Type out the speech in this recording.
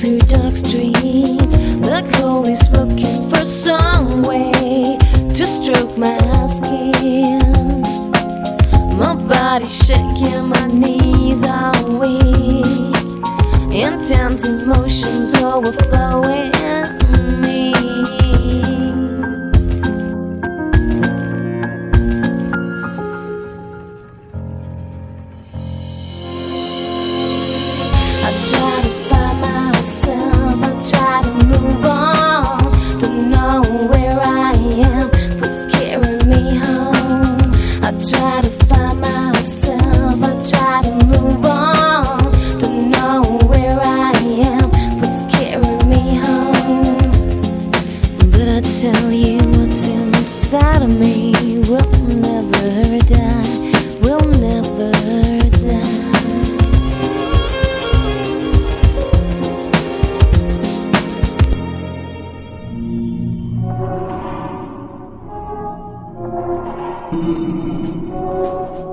through dark streets. The cold is looking for some way to stroke my skin. My body's shaking, my knees are weak. Intense emotions overflowing me. I try to find myself, I try to move on. Don't know where I am, please carry me home. I try to find myself, I try to move on. Don't know where I am, please carry me home. But I tell you what's inside of me will never die, will never die. Thank you.